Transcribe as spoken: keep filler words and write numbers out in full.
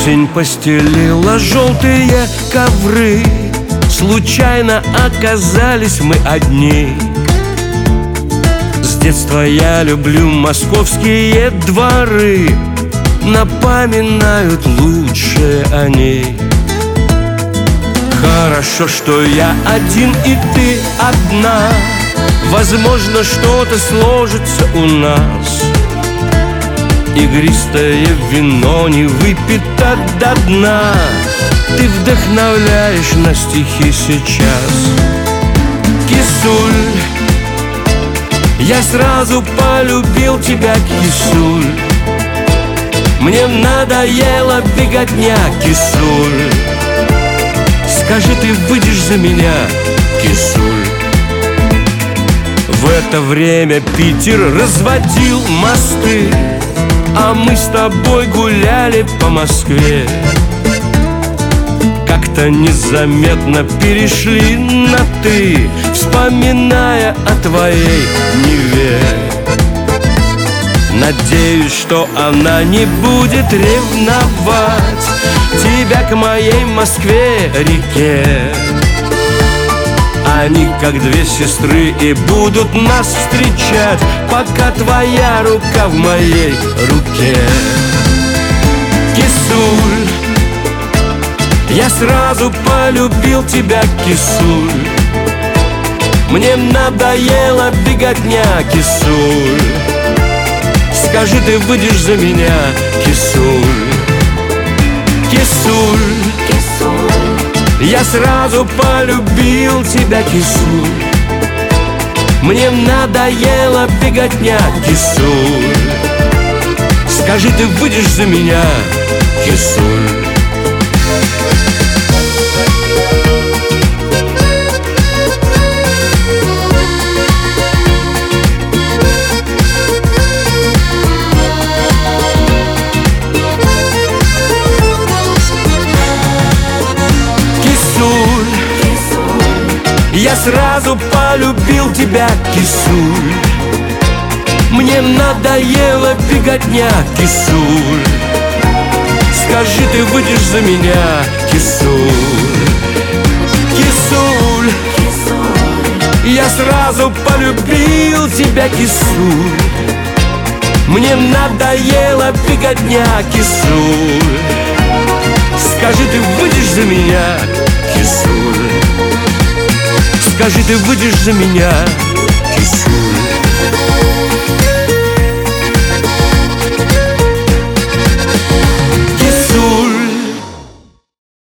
Осень постелила желтые ковры, случайно оказались мы одни. С детства я люблю московские дворы, напоминают лучшее о ней. Хорошо, что я один и ты одна, возможно, что-то сложится у нас. Игристое вино не выпито до дна, ты вдохновляешь на стихи сейчас. Кисуль, я сразу полюбил тебя, кисуль. Мне надоела беготня, кисуль. Скажи, ты выйдешь за меня, кисуль. В это время Питер разводил мосты, а мы с тобой гуляли по Москве. Как-то незаметно перешли на «ты», вспоминая о твоей Неве. Надеюсь, что она не будет ревновать тебя к моей Москве-реке. Они, как две сестры, и будут нас встречать, пока твоя рука в моей руке. Кисуль, я сразу полюбил тебя, кисуль. Мне надоела беготня, кисуль. Скажи, ты выйдешь за меня, кисуль. Кисуль, кисуль, я сразу полюбил тебя, кисуль. Мне надоела беготня, кисуль. Скажи, ты выйдешь за меня, кисуль. Я сразу полюбил тебя, кисуль. Мне надоела беготня, кисуль. Скажи, ты выйдешь за меня, кисуль. Кисуль, я сразу полюбил тебя, кисуль. Мне надоела беготня, кисуль. Скажи, ты выйдешь за меня, кисуль. Скажи, ты выйдешь за меня, кисуль.